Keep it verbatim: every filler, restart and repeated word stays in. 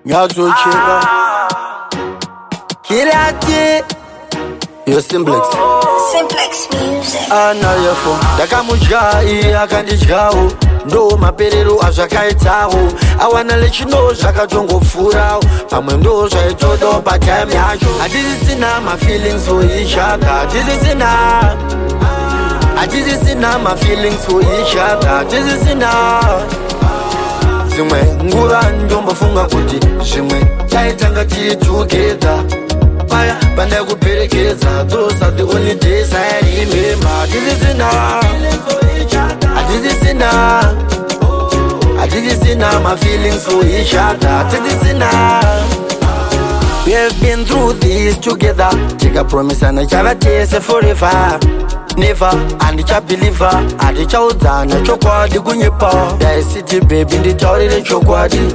Nyazo chega Kirati Yo Simplex Simplex music Anayefo Dakamujai akandijao Ndo maperero azvakaitawo I wanna let you know zvakatongofurawo pamwe ndo zvaitodo patime yacho hatisisina my feelings for each other hatisisina hatisisina my feelings for each other hatisisina Zimwe nguva ndombofunga kuti zvimwe taitanga tiri together Paya panda kuperekedza Those are the only days I remember hatisisina hatisisina hatisisina my feelings for each other hatisisina We have been through this together Take a promise and I shall taste forever Never, and it's a believer And it's out there, chokwadi kunyepa Yeah, city baby, ndi tauri re chokwadi